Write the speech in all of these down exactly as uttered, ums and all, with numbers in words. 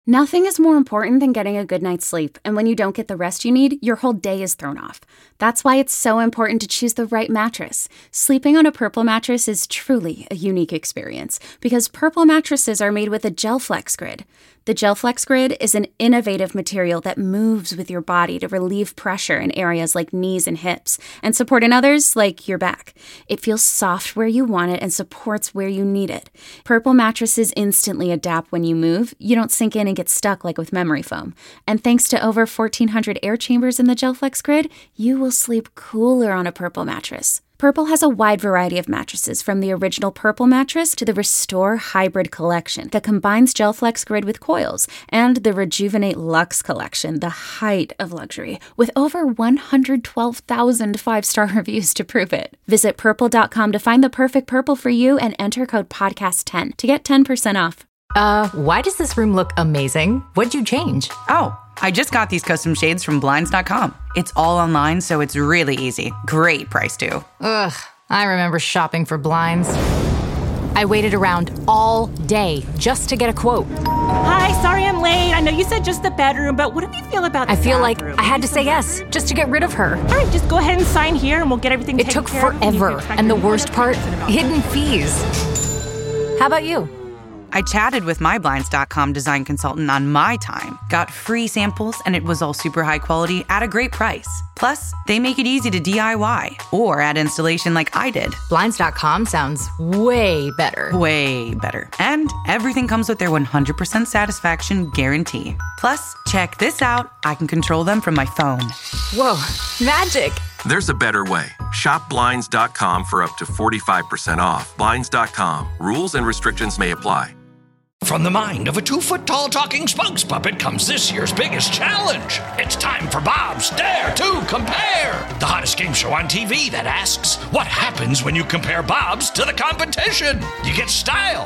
Nothing is more important than getting a good night's sleep, and when you don't get the rest you need, your whole day is thrown off. That's why it's so important to choose the right mattress. Sleeping on a Purple mattress is truly a unique experience, because Purple mattresses are made with a GelFlex Grid. The GelFlex Grid is an innovative material that moves with your body to relieve pressure in areas like knees and hips, and support in others like your back. It feels soft where you want it and supports where you need it. Purple mattresses instantly adapt when you move. You don't sink in and get stuck like with memory foam. And thanks to over fourteen hundred air chambers in the GelFlex Grid, you will sleep cooler on a Purple mattress. Purple has a wide variety of mattresses, from the original Purple mattress to the Restore Hybrid collection that combines GelFlex Grid with coils, and the Rejuvenate Luxe collection, the height of luxury, with over one hundred twelve thousand five-star reviews to prove it. Visit purple dot com to find the perfect Purple for you and enter code podcast ten to get ten percent off. Uh, why does this room look amazing? What'd you change? Oh, I just got these custom shades from Blinds dot com. It's all online, so it's really easy. Great price, too. Ugh, I remember shopping for blinds. I waited around all day just to get a quote. Hi, sorry I'm late. I know you said just the bedroom, but what do you feel about the I feel bathroom? like I had to say yes just to get rid of her. All right, just go ahead and sign here and we'll get everything It taken took care of. forever, and the worst part, hidden fees. How about you? I chatted with my Blinds dot com design consultant on my time, got free samples, and it was all super high quality at a great price. Plus, they make it easy to D I Y or add installation like I did. Blinds dot com sounds way better. Way better. And everything comes with their one hundred percent satisfaction guarantee. Plus, check this out. I can control them from my phone. Whoa, magic. There's a better way. Shop Blinds dot com for up to forty-five percent off. Blinds dot com. Rules and restrictions may apply. From the mind of a two-foot-tall talking spokes puppet comes this year's biggest challenge. It's time for Bob's Dare to Compare, the hottest game show on T V that asks, what happens when you compare Bob's to the competition? You get style.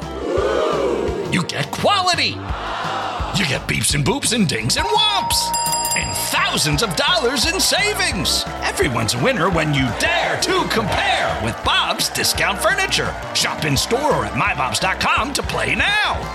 You get quality. You get beeps and boops and dings and whomps. And thousands of dollars in savings. Everyone's a winner when you dare to compare with Bob's Discount Furniture. Shop in store or at my bobs dot com to play now.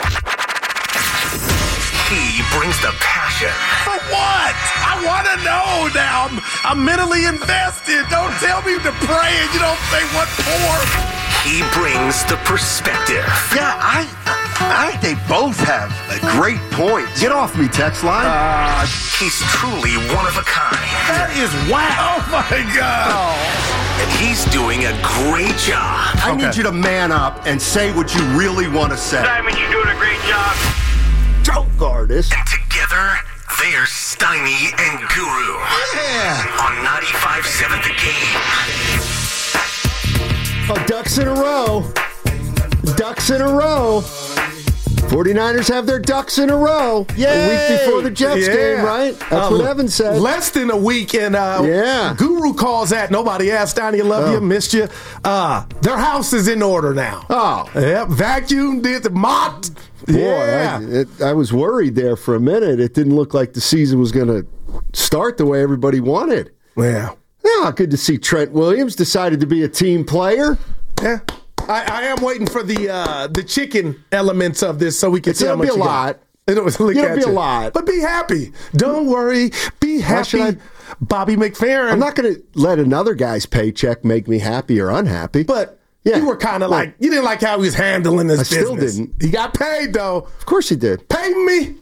He brings the passion. For what? I want to know now. I'm, I'm mentally invested. Don't tell me to pray and you don't say what for. He brings the perspective. Yeah, I I think they both have a great point. Get off me, text line. Uh, he's truly one of a kind. That is wow. Oh, my God. Oh. And he's doing a great job. I okay. need you to man up and say what you really want to say. Simon, you're doing a great job. Joke artist. And together, they're Steiny and Guru. Yeah. On ninety-five point seven The Game. Oh, ducks in a row. Ducks in a row. forty-niners have their ducks in a row. Yay! A week before the Jets yeah. game, right? That's uh, what Evan said. Less than a week, and uh, yeah. Guru calls that. Nobody asked Donnie, love oh. you, missed you. Uh, their house is in order now. Oh. Yep, vacuumed it, mopped. Boy, yeah. I, it, I was worried there for a minute. It didn't look like the season was going to start the way everybody wanted. Yeah. Yeah, good to see Trent Williams decided to be a team player. Yeah. I, I am waiting for the uh, the chicken elements of this so we can it's see how much be a you lot. Got. It'll, look It'll at be you. a lot. But be happy. Don't worry. Be happy. I, Bobby McFerrin. I'm not going to let another guy's paycheck make me happy or unhappy. But yeah. you were kind of like, like, you didn't like how he was handling this I business. still didn't. He got paid, though. Of course he did. Pay me.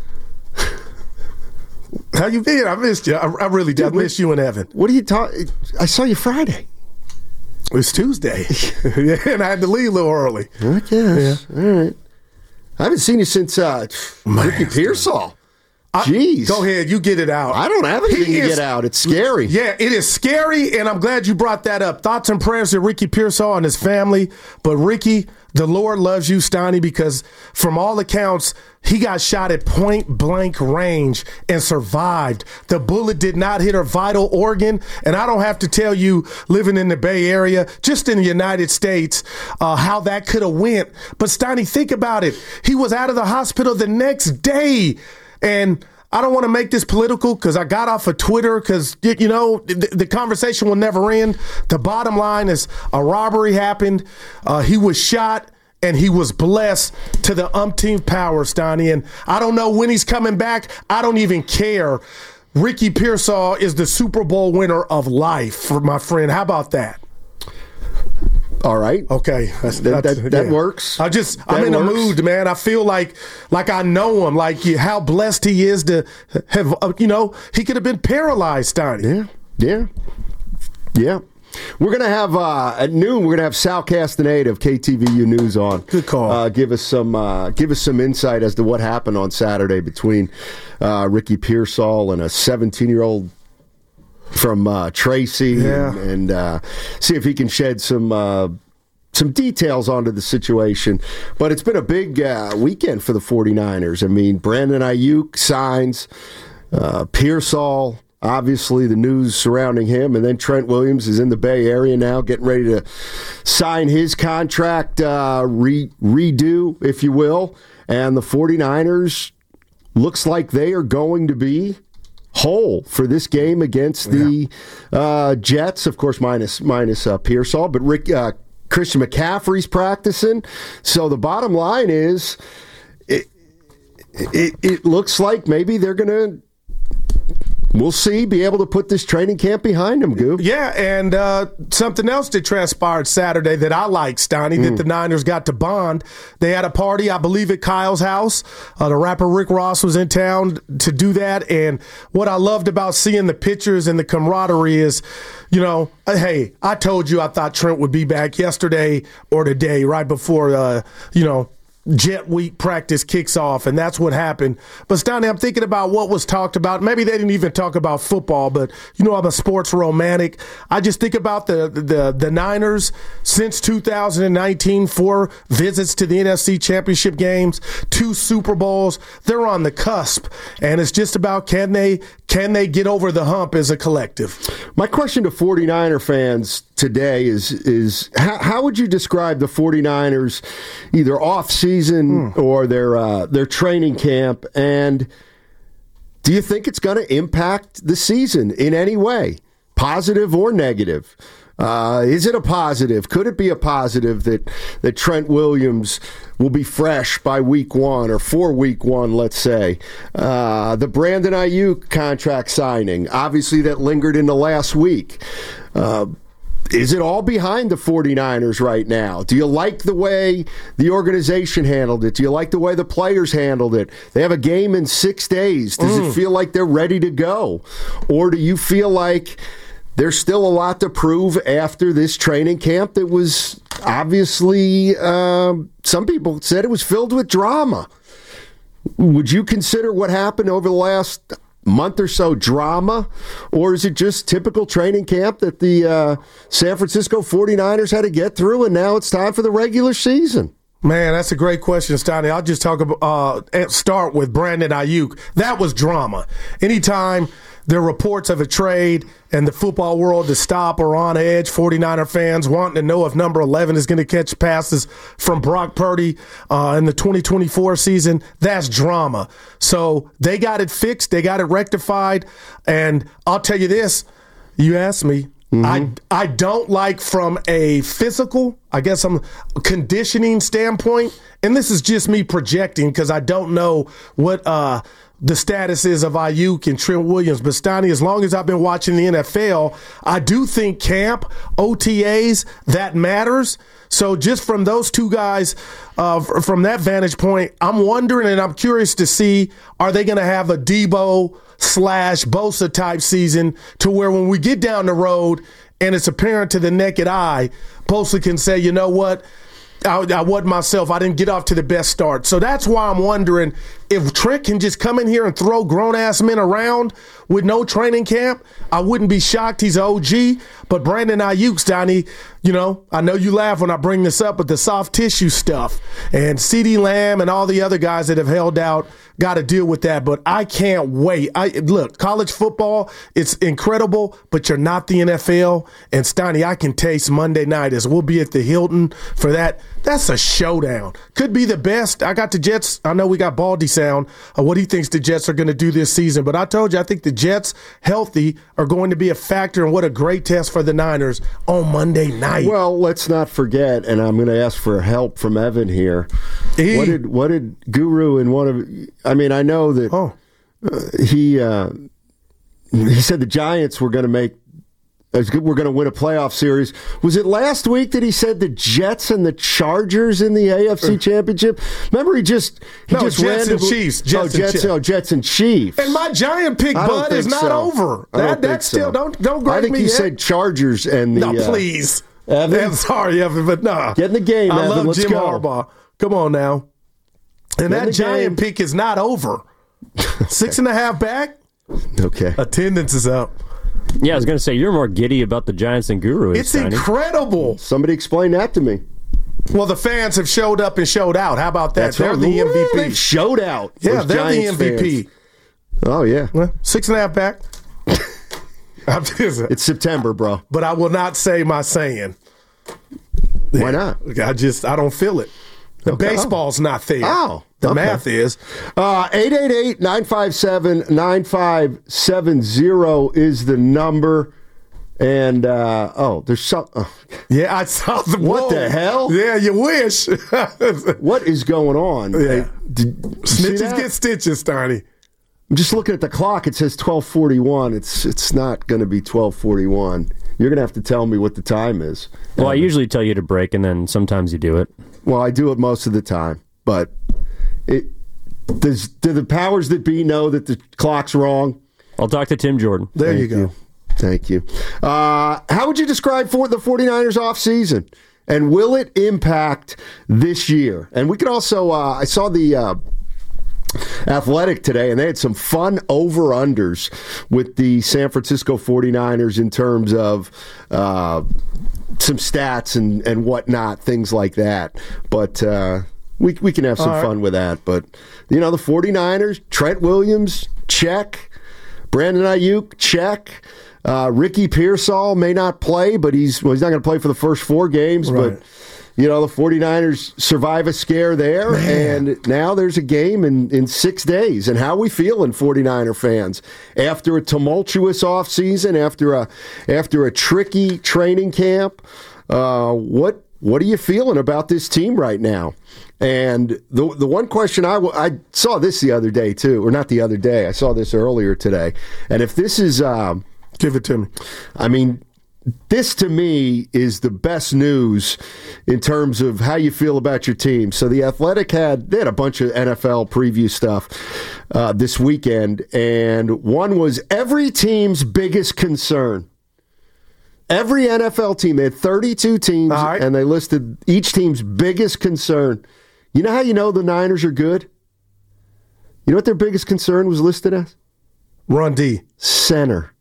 How you been? I missed you. I, I really did. Dude, I miss you and Evan. What are you talking? I saw you Friday. It was Tuesday. Yeah, and I had to leave a little early. I guess. Yeah. All right. I haven't seen you since uh, Ricky Pearsall. Jeez. Go ahead. You get it out. I don't have anything he to is, get out. It's scary. Yeah, it is scary, and I'm glad you brought that up. Thoughts and prayers to Ricky Pearsall and his family. But, Ricky, the Lord loves you, Steiny, because from all accounts, he got shot at point-blank range and survived. The bullet did not hit a vital organ, and I don't have to tell you, living in the Bay Area, just in the United States, uh, how that could have went. But, Steiny, think about it. He was out of the hospital the next day. And I don't want to make this political because I got off of Twitter because, you know, the, the conversation will never end. The bottom line is a robbery happened. Uh, he was shot and he was blessed to the umpteenth power, Steiny. And I don't know when he's coming back. I don't even care. Ricky Pearsall is the Super Bowl winner of life, for my friend. How about that? All right. Okay. That's, that that's, that, that yeah. works. I just, that I'm in works. a mood, man. I feel like like I know him, like how blessed he is to have, you know, he could have been paralyzed, Steiny. Yeah. Yeah. Yeah. We're going to have, uh, at noon, we're going to have Sal Castaneda of K T V U News on. Good call. Uh, give us some uh, give us some insight as to what happened on Saturday between uh, Ricky Pearsall and a seventeen-year-old from uh, Tracy, yeah. and, and uh, see if he can shed some uh, some details onto the situation. But it's been a big uh, weekend for the 49ers. I mean, Brandon Ayuk signs, uh, Pearsall, obviously the news surrounding him, and then Trent Williams is in the Bay Area now, getting ready to sign his contract uh, re- redo, if you will. And the 49ers looks like they are going to be whole for this game against the yeah. uh, Jets, of course, minus minus uh, Pearsall, but Rick uh, Christian McCaffrey's practicing. So the bottom line is, it it, it looks like maybe they're going to. We'll see, be able to put this training camp behind them, Goo. Yeah, and uh, something else that transpired Saturday that I like, Steiny, mm. that the Niners got to bond. They had a party, I believe, at Kyle's house. Uh, the rapper Rick Ross was in town to do that, and what I loved about seeing the pictures and the camaraderie is, you know, hey, I told you I thought Trent would be back yesterday or today, right before, uh, you know, Jet Week practice kicks off, and that's what happened. But, Steiny, I'm thinking about what was talked about. Maybe they didn't even talk about football, but, you know, I'm a sports romantic. I just think about the the, the Niners since two thousand nineteen, four visits to the N F C Championship games, two Super Bowls. They're on the cusp, and it's just about can they can they get over the hump as a collective. My question to 49er fans today is, is how, how would you describe the 49ers either off-season season or their uh, their training camp, and do you think it's going to impact the season in any way, positive or negative? Uh, is it a positive? Could it be a positive that, that Trent Williams will be fresh by week one or for week one, let's say? Uh, the Brandon Ayuk contract signing, obviously that lingered into last week. Uh, Is it all behind the 49ers right now? Do you like the way the organization handled it? Do you like the way the players handled it? They have a game in six days. Does mm. it feel like they're ready to go? Or do you feel like there's still a lot to prove after this training camp that was obviously, um, some people said it was filled with drama? Would you consider what happened over the last month or so drama, or is it just typical training camp that the uh, San Francisco 49ers had to get through, and now it's time for the regular season? Man, that's a great question, Steiny. I'll just talk about uh, start with Brandon Ayuk. That was drama. Anytime there are reports of a trade and the football world to stop or on edge, 49er fans wanting to know if number eleven is going to catch passes from Brock Purdy uh, in the twenty twenty-four season, that's drama. So they got it fixed. They got it rectified. And I'll tell you this, you asked me, mm-hmm. I, I don't like from a physical, I guess I'm conditioning standpoint, and this is just me projecting because I don't know what uh, – the status is of Ayuk and Trent Williams. But, Steiny, as long as I've been watching the N F L, I do think camp, O T As, that matters. So just from those two guys, uh, from that vantage point, I'm wondering and I'm curious to see, are they going to have a Debo slash Bosa type season to where when we get down the road and it's apparent to the naked eye, Bosa can say, you know what, I, I wasn't myself. I didn't get off to the best start. So that's why I'm wondering if Trent can just come in here and throw grown-ass men around with no training camp. I wouldn't be shocked. He's an O G. But Brandon Ayuk, Steiny, you know, I know you laugh when I bring this up, but the soft tissue stuff and CeeDee Lamb and all the other guys that have held out got to deal with that. But I can't wait. I look, college football, it's incredible, but you're not the N F L. And, Steiny, I can taste Monday night as we'll be at the Hilton for that. That's a showdown. Could be the best. I got the Jets. I know we got Baldy sound of what he thinks the Jets are going to do this season. But I told you, I think the Jets, healthy, are going to be a factor, and what a great test for for the Niners on Monday night. Well, let's not forget, and I'm going to ask for help from Evan here. He, what did what did Guru in one of? I mean, I know that oh. uh, he uh, he said the Giants were going to make. We're going to win a playoff series. Was it last week that he said the Jets and the Chargers in the A F C Championship? Remember, he just he no, just Jets randomly, and Chiefs. Jets oh, and Jets, Chiefs. oh, Jets and Chiefs. And my Giant pick, I Bud, is not so. over. I don't That that's so. still don't don't grade I think me he yet. said Chargers and the. No, uh, please. Evan? I'm sorry, Evan, but nah. Get in the game, I Evan. love Let's Jim go. Harbaugh. Come on now. And Get that in Giant game. pick is not over. Six and a half back. Okay. Attendance is up. Yeah, I was going to say, you're more giddy about the Giants than Guru is. It's Tiny. incredible. Somebody explain that to me. Well, the fans have showed up and showed out. How about that? That's They're right. the M V P. They've showed out. Yeah, those they're Giants the M V P. fans. Oh, yeah. Well, six and a half back. I'm just, It's September, bro. but I will not say my saying. Why not? I just, I don't feel it. The Okay. baseball's not there. Oh, The okay. math is. Uh, eight eight eight, nine five seven, nine five seven zero is the number. And, uh, oh, there's some. Oh. Yeah, I saw the What whoa. the hell? Yeah, you wish. What is going on? Yeah. Hey, did, see Snitches that? get stitches, Tiny. I'm just looking at the clock. It says twelve forty-one. It's it's not going to be twelve forty-one. You're going to have to tell me what the time is. Well, I usually tell you to break, and then sometimes you do it. Well, I do it most of the time, but it does. Do the powers that be know that the clock's wrong? I'll talk to Tim Jordan. There Thank you go. you. Thank you. Uh, how would you describe for the 49ers offseason? And will it impact this year? And we can also, uh, I saw the uh, Athletic today, and they had some fun over-unders with the San Francisco 49ers in terms of uh, some stats and, and whatnot, things like that. But uh, we, we can have some All right. fun with that. But, you know, the 49ers, Trent Williams, check. Brandon Ayuk, check. Uh, Ricky Pearsall may not play, but he's well, he's not going to play for the first four games. Right. But, you know, the 49ers survive a scare there, Man. and now there's a game in, in six days. And how we feeling, 49er fans, after a tumultuous offseason, after a after a tricky training camp? Uh, what what are you feeling about this team right now? And the the one question I, w- I saw this the other day too, or not the other day, I saw this earlier today. And if this is, um, Give it to me. I mean, this to me is the best news in terms of how you feel about your team. So the Athletic had they had a bunch of N F L preview stuff uh, this weekend, and one was every team's biggest concern. Every N F L team, they had thirty-two teams, All right. and they listed each team's biggest concern. You know how you know the Niners are good? You know what their biggest concern was listed as? Run D. Center.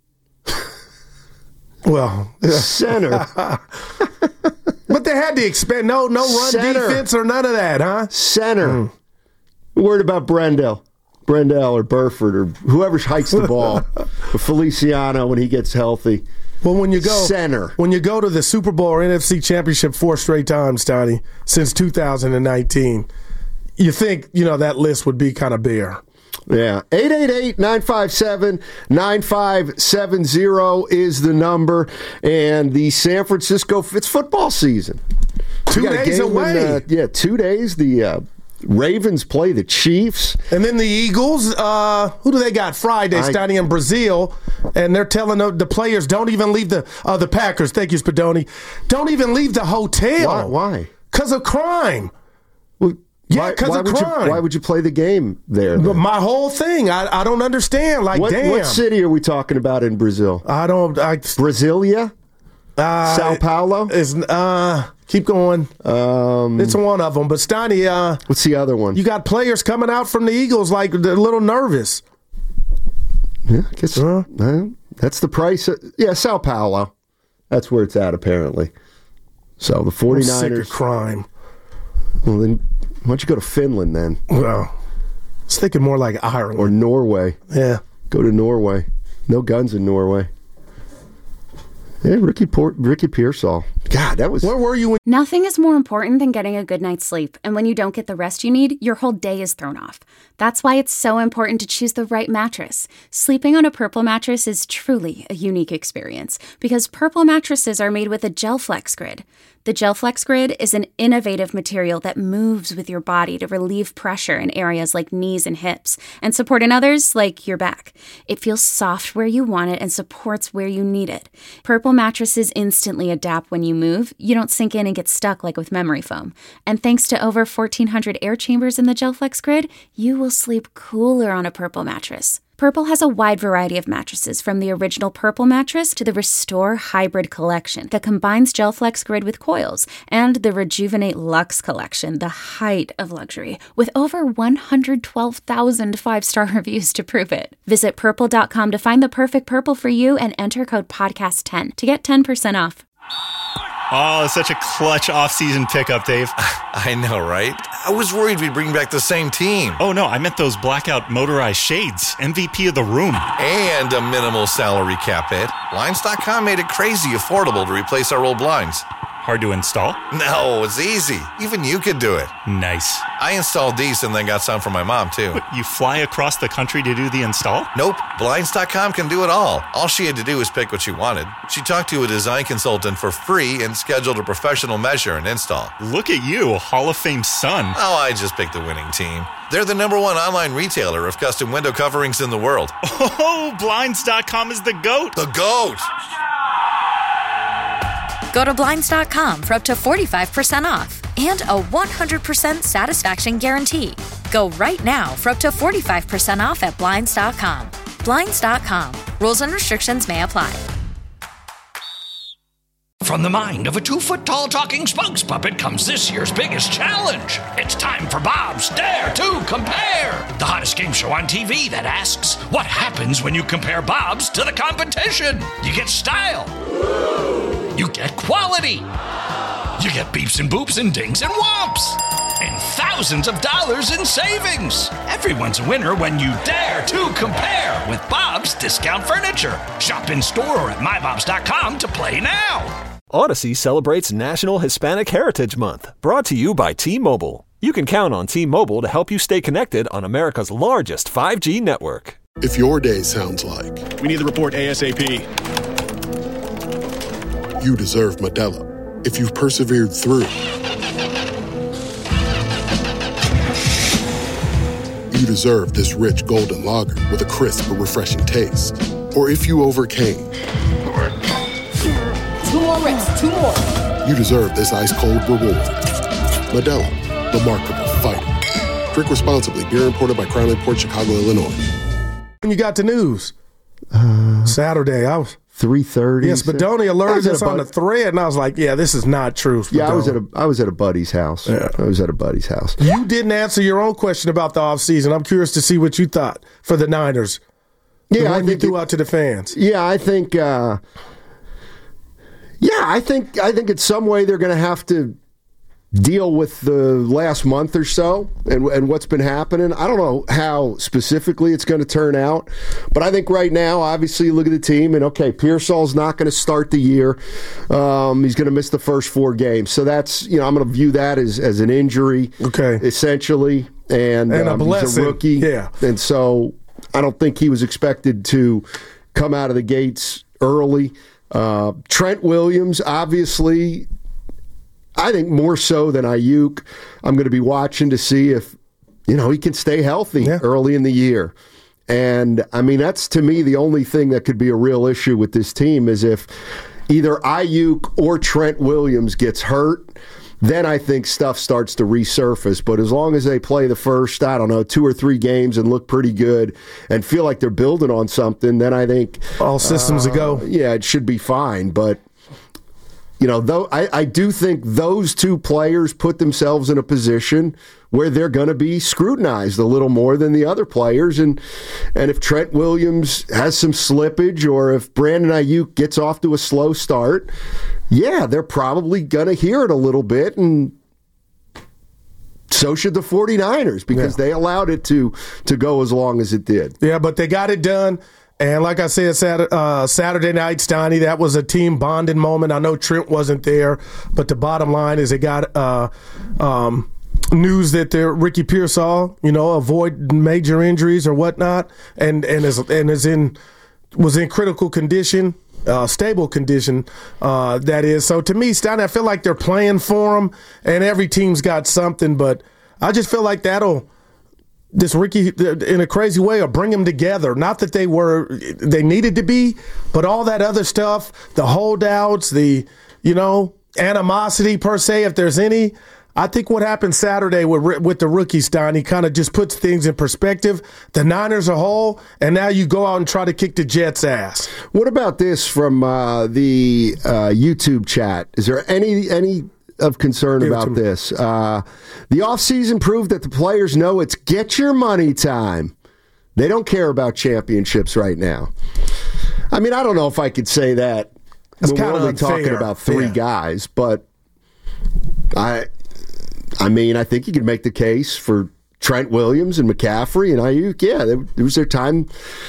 Well, Center. but they had to expect no no run Center. defense or none of that, huh? Center. Mm. Worried about Brendel. Brendel or Burford or whoever hikes the ball. Or Feliciano when he gets healthy. Well, when you go Center. when you go to the Super Bowl or N F C Championship four straight times, Tony, since two thousand nineteen, you think you know that list would be kind of bare. Yeah. eight eight eight, nine five seven, nine five seven zero is the number. And the San Francisco, it's football season. Two We got a days game away. in, uh, yeah, two days. The uh, Ravens play the Chiefs. And then the Eagles, uh, who do they got Friday, I- starting in Brazil? And they're telling the, the players, don't even leave the uh, the Packers. Thank you, Spadoni. Don't even leave the hotel. Why? Because of crime. Well, Yeah, why- 'cause why of would crime. You, why would you play the game there? But then? my whole thing, I, I don't understand. Like, What, damn. what city are we talking about in Brazil? I don't. I, Brasilia? uh, Sao Paulo? It's, uh, keep going. Um, It's one of them. But, Steiny, uh, what's the other one? you got players coming out from the Eagles like they're a little nervous. Yeah, I guess Huh? uh, that's the price. Of, yeah, Sao Paulo. That's where it's at, apparently. So the I'm sick 49ers. of crime. Well, then why don't you go to Finland then? Well, I was thinking more like Ireland. Or Norway. Yeah. Go to Norway. No guns in Norway. Yeah, Ricky Port, Ricky Pearsall. God, that was... Where were you when... Nothing is more important than getting a good night's sleep, and when you don't get the rest you need, your whole day is thrown off. That's why it's so important to choose the right mattress. Sleeping on a Purple mattress is truly a unique experience, because Purple mattresses are made with a GelFlex Grid. The GelFlex Grid is an innovative material that moves with your body to relieve pressure in areas like knees and hips, and support in others like your back. It feels soft where you want it and supports where you need it. Purple mattresses instantly adapt when you move. You don't sink in and get stuck like with memory foam. And thanks to over fourteen hundred air chambers in the GelFlex Grid, you will sleep cooler on a Purple mattress. Purple has a wide variety of mattresses, from the original Purple mattress to the Restore Hybrid collection that combines GelFlex Grid with coils, and the Rejuvenate Luxe collection, the height of luxury, with over one hundred twelve thousand five-star reviews to prove it. Visit purple dot com to find the perfect Purple for you and enter code podcast ten to get ten percent off. Oh, such a clutch off-season pickup, Dave. I know, right? I was worried we'd bring back the same team. Oh, no, I meant those blackout motorized shades. M V P of the room. And a minimal salary cap hit. Blinds dot com made it crazy affordable to replace our old blinds. Hard to install? No, it's easy. Even you could do it. Nice. I installed these and then got some for my mom, too. But you fly across the country to do the install? Nope. Blinds dot com can do it all. All she had to do was pick what she wanted. She talked to a design consultant for free and scheduled a professional measure and install. Look at you, Hall of Fame son. Oh, I just picked the winning team. They're the number one online retailer of custom window coverings in the world. Oh, Blinds dot com is the GOAT. The GOAT! Go to Blinds dot com for up to forty-five percent off and a one hundred percent satisfaction guarantee. Go right now for up to forty-five percent off at Blinds dot com. Blinds dot com. Rules and restrictions may apply. From the mind of a two-foot-tall talking spokes puppet comes this year's biggest challenge. It's time for Bob's Dare to Compare, the hottest game show on T V that asks, what happens when you compare Bob's to the competition? You get style. You get quality. You get beeps and boops and dings and whomps. And thousands of dollars in savings. Everyone's a winner when you dare to compare with Bob's Discount Furniture. Shop in store or at my bobs dot com to play now. Odyssey celebrates National Hispanic Heritage Month, brought to you by T-Mobile. You can count on T-Mobile to help you stay connected on America's largest five G network. If your day sounds like... We need the report ASAP. You deserve Modelo. If you've persevered through... You deserve this rich golden lager with a crisp but refreshing taste. Or if you overcame... Two more reps, two more. You deserve this ice-cold reward. Modelo, the mark of a fighter. Drink responsibly. Beer imported by Crown Port Chicago, Illinois. When you got the news? Uh, Saturday. I was... three thirty. Yes, Badoni alerted us on the thread, and I was like, yeah, this is not true. Yeah, I was at a I was at a buddy's house. Yeah. I was at a buddy's house. You didn't answer your own question about the offseason. I'm curious to see what you thought for the Niners. Yeah, the one I think you threw it, out to the fans. Yeah, I think uh, Yeah, I think I think in some way they're going to have to deal with the last month or so and, and what's been happening. I don't know how specifically it's going to turn out, but I think right now, obviously, you look at the team and, okay, Pearsall's not going to start the year. Um, he's going to miss the first four games. So that's, you know, I'm going to view that as, as an injury, okay, essentially. And, and um, a blessing. He's a rookie. Yeah. And so I don't think he was expected to come out of the gates early. Uh, Trent Williams, obviously, I think more so than Ayuk, I'm going to be watching to see if, you know, he can stay healthy yeah. early in the year. And, I mean, that's, to me, the only thing that could be a real issue with this team is if either Ayuk or Trent Williams gets hurt, then I think stuff starts to resurface. But as long as they play the first, I don't know, two or three games and look pretty good and feel like they're building on something, then I think... all systems uh, a go. Yeah, it should be fine. But... You know, though I, I do think those two players put themselves in a position where they're going to be scrutinized a little more than the other players. And and if Trent Williams has some slippage or if Brandon Ayuk gets off to a slow start, yeah, they're probably going to hear it a little bit. And so should the 49ers because yeah. they allowed it to to go as long as it did. Yeah, but they got it done. And like I said, Saturday, uh, Saturday night, Steiny, that was a team bonding moment. I know Trent wasn't there, but the bottom line is they got uh, um, news that they're Ricky Pearsall, you know, avoid major injuries or whatnot, and and is and is in was in critical condition. Uh, stable condition, uh, that is. So to me, Stein, I feel like they're playing for him, and every team's got something, but I just feel like that'll, this Ricky, in a crazy way, will bring them together. Not that they were, they needed to be, but all that other stuff, the holdouts, the, you know, animosity per se, if there's any, I think what happened Saturday with with the rookie Stein, he kind of just puts things in perspective. The Niners are whole, and now you go out and try to kick the Jets' ass. What about this from uh, the uh, YouTube chat? Is there any any of concern Give about this? Uh, the offseason proved that the players know it's get your money time. They don't care about championships right now. I mean, I don't know if I could say that. That's We're only unfair. talking about three Yeah. guys, but I. I mean, I think you could make the case for Trent Williams and McCaffrey and Ayuk. Yeah, it was their time.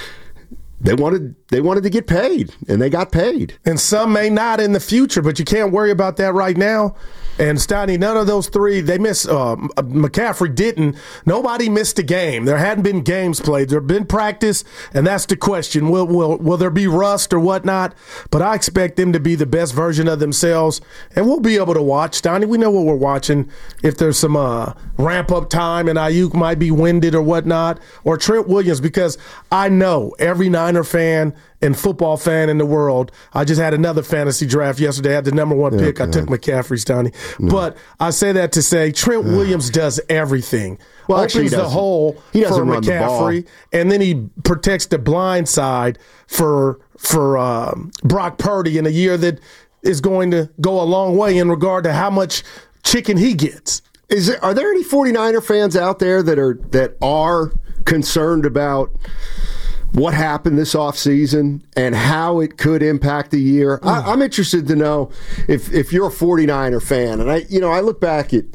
They wanted they wanted to get paid, and they got paid. And some may not in the future, but you can't worry about that right now. And Steiny, none of those three, they missed. Uh, McCaffrey didn't. Nobody missed a game. There hadn't been games played. There had been practice, and that's the question. Will will will there be rust or whatnot? But I expect them to be the best version of themselves, and we'll be able to watch. Steiny, we know what we're watching. If there's some uh, ramp-up time and Ayuk might be winded or whatnot, or Trent Williams, because I know every Niner fan and football fan in the world. I just had another fantasy draft yesterday. I had the number one Yeah, pick. I God. took McCaffrey, Stoney. But I say that to say Trent Williams does everything. Well, actually, he Opens the doesn't. hole He doesn't for run the ball. McCaffrey, and then he protects the blind side for for um, Brock Purdy in a year that is going to go a long way in regard to how much chicken he gets. Is there, are there any 49er fans out there that are that are concerned about what happened this offseason and how it could impact the year? Mm. I, I'm interested to know if if you're a 49er fan, and I you know I look back at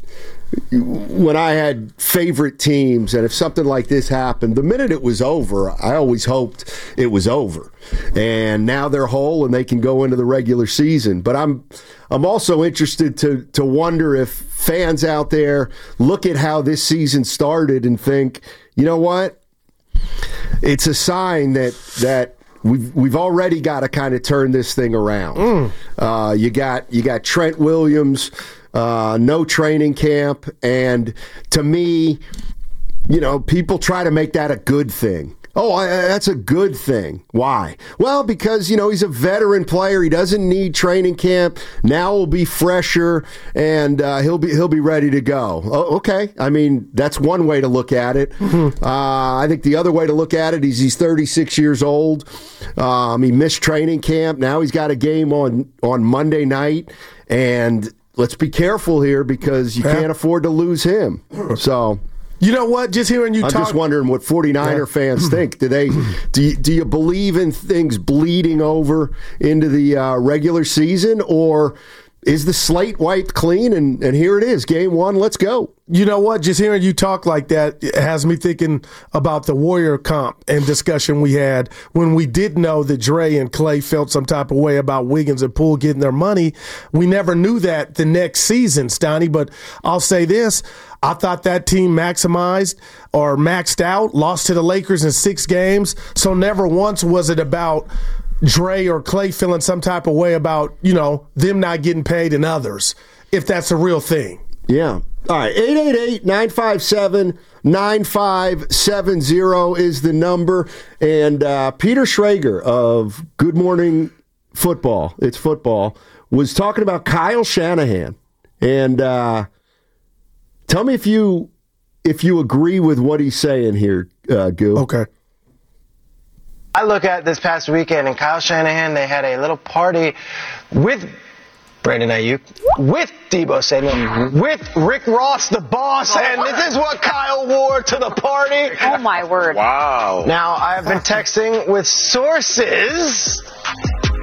when I had favorite teams, and if something like this happened, the minute it was over, I always hoped it was over. And now they're whole and they can go into the regular season. But I'm I'm also interested to to wonder if fans out there look at how this season started and think, you know what? It's a sign that that we've we've already got to kind of turn this thing around. Mm. Uh, you got you got Trent Williams, uh, no training camp, and to me, you know, people try to make that a good thing. Oh, I, that's a good thing. Why? Well, because, you know, he's a veteran player. He doesn't need training camp. Now will be fresher, and uh, he'll be he'll be ready to go. Oh, okay. I mean, that's one way to look at it. Mm-hmm. Uh, I think the other way to look at it is he's thirty-six years old. Um, he missed training camp. Now he's got a game on, on Monday night, and let's be careful here because you yeah. can't afford to lose him. So... You know what? Just hearing you I'm talk. just wondering what 49er yeah. fans think. Do they? Do you, do you believe in things bleeding over into the uh, regular season, or is the slate wiped clean and, and here it is, game one, let's go? You know what? Just hearing you talk like that has me thinking about the Warrior comp and discussion we had when we did know that Dre and Clay felt some type of way about Wiggins and Poole getting their money. We never knew that the next season, Stoney, but I'll say this. I thought that team maximized or maxed out, lost to the Lakers in six games, so never once was it about Dre or Clay feeling some type of way about, you know, them not getting paid and others, if that's a real thing. Yeah. All right, eight eight eight, nine five seven, nine five seven zero is the number. And uh, Peter Schrager of Good Morning Football, it's football, was talking about Kyle Shanahan. And uh, tell me if you if you agree with what he's saying here, uh, Goo. Okay. I look at this past weekend, and Kyle Shanahan, they had a little party with Brandon Ayuk, with Deebo Samuel, mm-hmm. with Rick Ross, the boss, oh, and this is what Kyle wore to the party. Oh, my word. Wow. Now, I have been texting with sources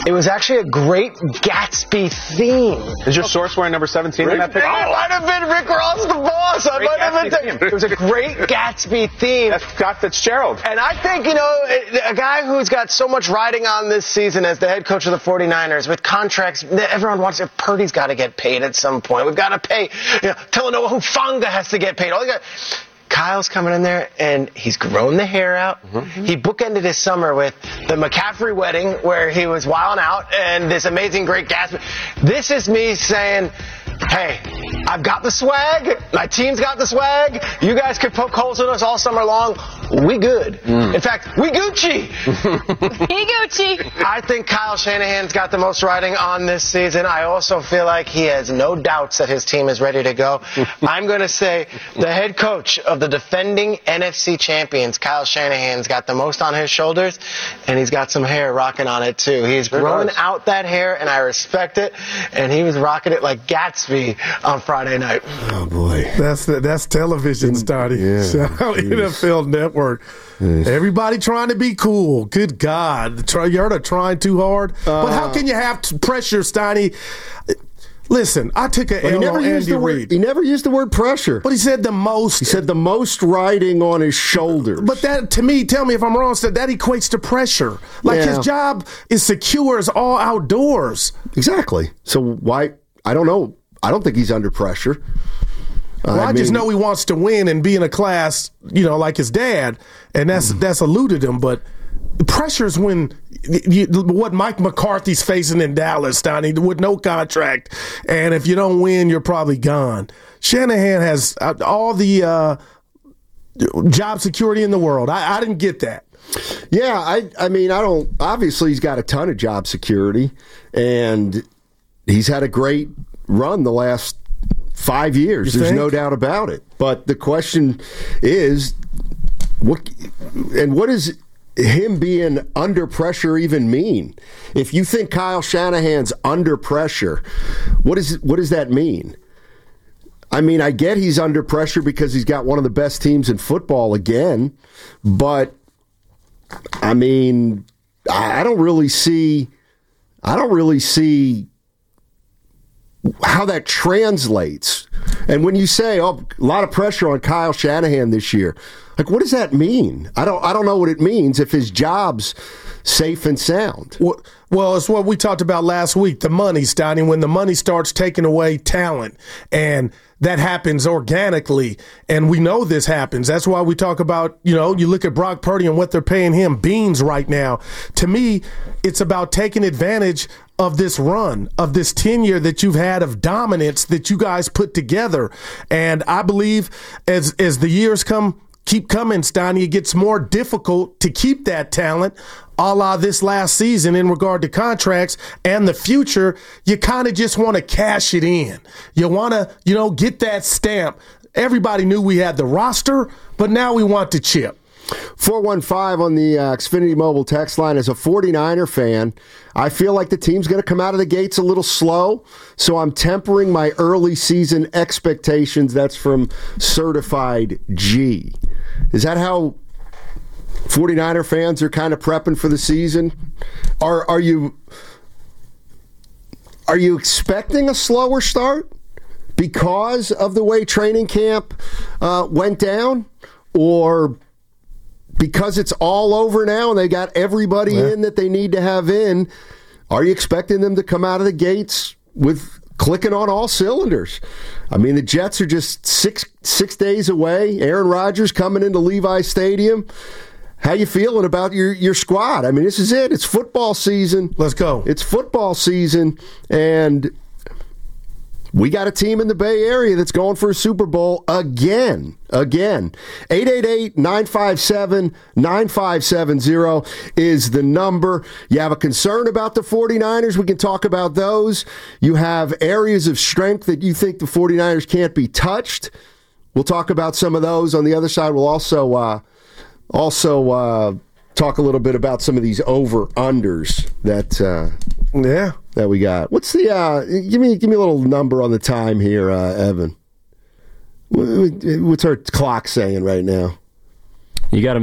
It was actually a great Gatsby theme. Is your source wearing number seventeen in that picture? It might have been Rick Ross, the boss. I might have been t- it was a great Gatsby theme. That's Scott Fitzgerald. And I think, you know, a guy who's got so much riding on this season as the head coach of the forty-niners with contracts, everyone wants it. Purdy's got to get paid at some point. We've got to pay, you know, Talanoa Hufanga has to get paid. All you got. Kyle's coming in there, and he's grown the hair out. Mm-hmm. He bookended his summer with the McCaffrey wedding, where he was wilding out, and this amazing, great Gatsby. This is me saying, hey, I've got the swag. My team's got the swag. You guys could poke holes in us all summer long. We good. Mm. In fact, we Gucci. He Gucci. I think Kyle Shanahan's got the most riding on this season. I also feel like he has no doubts that his team is ready to go. I'm going to say the head coach of the defending N F C champions, Kyle Shanahan's got the most on his shoulders, and he's got some hair rocking on it too. He's growing out that hair, and I respect it, and he was rocking it like Gatsby on Friday night. Oh, boy. That's the, that's television starting. Yeah, Shout out N F L Network. Yes. Everybody trying to be cool. Good God. Try, you're trying too hard. Uh, but how can you have t- pressure, Steiny? Listen, I took a L on Andy Reid. He never used the word pressure. But he said the most. He said the most riding on his shoulders. But that, to me, tell me if I'm wrong, that equates to pressure. Like yeah. his job is secure as all outdoors. Exactly. So why? I don't know. I don't think he's under pressure. Well, I, I mean, just know he wants to win and be in a class, you know, like his dad, and that's mm-hmm. that's eluded him. But pressure is when you, what Mike McCarthy's facing in Dallas, Donnie, with no contract, and if you don't win, you're probably gone. Shanahan has all the uh, job security in the world. I, I didn't get that. Yeah, I I mean, I don't. Obviously, he's got a ton of job security, and he's had a great run the last five years. You There's think? no doubt about it. But the question is, what and what does him being under pressure even mean? If you think Kyle Shanahan's under pressure, what is what does that mean? I mean, I get he's under pressure because he's got one of the best teams in football again, but I mean, I don't really see I don't really see how that translates. And when you say, oh, a lot of pressure on Kyle Shanahan this year, like, what does that mean? I don't I don't know what it means if his job's safe and sound. Well, well, it's what we talked about last week, the money, Steiny, when the money starts taking away talent, and that happens organically, and we know this happens. That's why we talk about, you know, you look at Brock Purdy and what they're paying him, beans right now. To me, it's about taking advantage of this run, of this tenure that you've had of dominance that you guys put together. And I believe as as the years come, keep coming, Steiny, it gets more difficult to keep that talent, a la this last season in regard to contracts and the future. You kind of just want to cash it in. You want to, you know, get that stamp. Everybody knew we had the roster, but now we want the chip. four one five on the uh, Xfinity Mobile text line. As a forty-niner fan, I feel like the team's going to come out of the gates a little slow, so I'm tempering my early season expectations. That's from Certified G. Is that how forty-niner fans are kind of prepping for the season? Are are you are you expecting a slower start because of the way training camp uh, went down, or because it's all over now and they got everybody yeah. in that they need to have in? Are you expecting them to come out of the gates with clicking on all cylinders? I mean, the Jets are just six six days away. Aaron Rodgers coming into Levi Stadium. How you feeling about your, your squad? I mean, this is it. It's football season. Let's go. It's football season, and we got a team in the Bay Area that's going for a Super Bowl again. Again. eight eight eight, nine five seven, nine five seven zero is the number. You have a concern about the forty-niners, we can talk about those. You have areas of strength that you think the forty-niners can't be touched. We'll talk about some of those. On the other side, we'll also uh, also uh, talk a little bit about some of these over-unders that uh, yeah that we got. What's the uh, give me give me a little number on the time here, uh, Evan? What's our clock saying right now? You got a minute.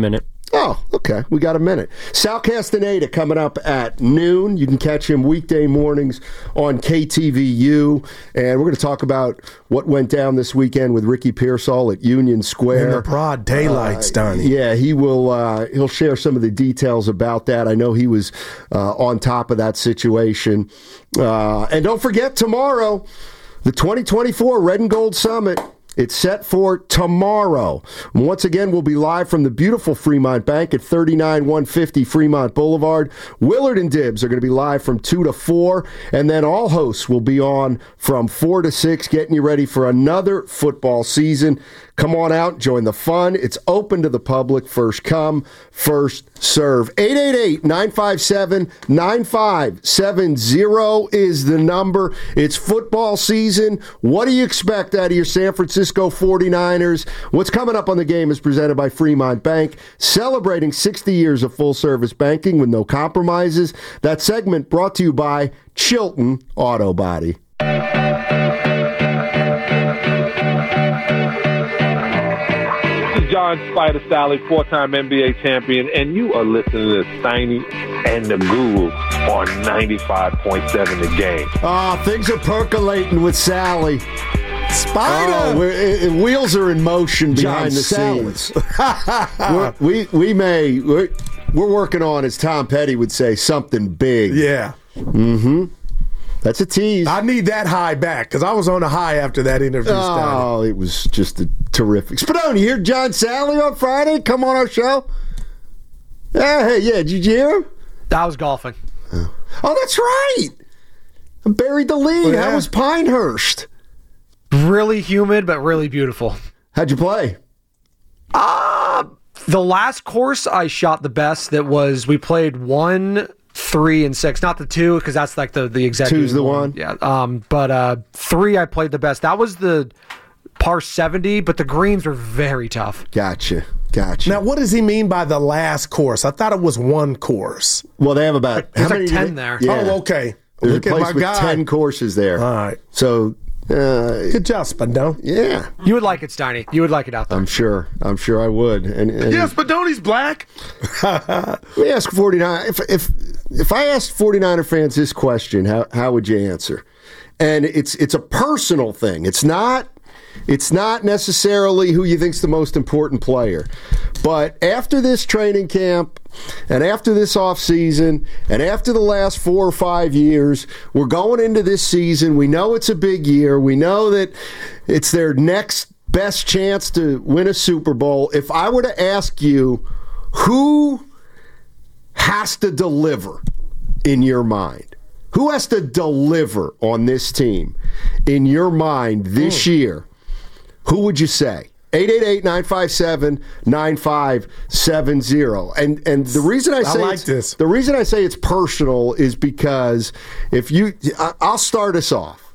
Oh, okay. We got a minute. Sal Castaneda coming up at noon. You can catch him weekday mornings on K T V U. And we're going to talk about what went down this weekend with Ricky Pearsall at Union Square. In the broad daylight, uh, Stoney. Yeah, he will. Uh, he'll share some of the details about that. I know he was uh, on top of that situation. Uh, and don't forget, tomorrow, the twenty twenty-four Red and Gold Summit. It's set for tomorrow. Once again, we'll be live from the beautiful Fremont Bank at thirty-nine one fifty Fremont Boulevard. Willard and Dibbs are going to be live from two to four, and then all hosts will be on from four to six, getting you ready for another football season. Come on out, join the fun. It's open to the public. First come, first serve. eight eight eight, nine five seven, nine five seven zero is the number. It's football season. What do you expect out of your San Francisco forty-niners? What's coming up on the game is presented by Fremont Bank, celebrating sixty years of full-service banking with no compromises. That segment brought to you by Chilton Auto Body. John Spider Sally, four-time N B A champion, and you are listening to Steiny and the Guru on ninety-five point seven The Game. Oh, things are percolating with Sally. Spider! Oh, we're, it, wheels are in motion behind John the Sally. scenes. we're, we we may we're, we're working on, as Tom Petty would say, something big. Yeah. Mm-hmm. That's a tease. I need that high back because I was on a high after that interview. Oh, started. It was just a terrific. Spadone, you hear John Sally on Friday? Come on our show. Hey, yeah, did you hear him? I was golfing. Oh, oh that's right. I buried the lead. Oh, yeah. How was Pinehurst? Really humid, but really beautiful. How'd you play? Uh, the last course I shot the best. That was, we played one, three, and six. Not the two, because that's like the, the executive Two's the one? Yeah. Um, but uh, three I played the best. That was the par seventy, but the greens were very tough. Gotcha. Gotcha. Now, what does he mean by the last course? I thought it was one course. Well, they have about There's how like many ten they, there. Yeah. Oh, okay. There's Look a at place my with guy. ten courses there. All right. So, uh, good job, Spadone. Yeah. You would like it, Steiny. You would like it out there. I'm sure. I'm sure I would. And, and yes, but don't he's black. Let me ask forty-nine. If if if I asked forty-niner fans this question, how how would you answer? And it's it's a personal thing. It's not it's not necessarily who you think's the most important player. But after this training camp and after this offseason and after the last four or five years, we're going into this season. We know it's a big year. We know that it's their next best chance to win a Super Bowl. If I were to ask you who has to deliver in your mind, who has to deliver on this team in your mind this mm. year, who would you say? eight eight eight, nine five seven, nine five seven zero. And and the reason I say I like it's, this. the reason I say it's personal is because if you I'll start us off.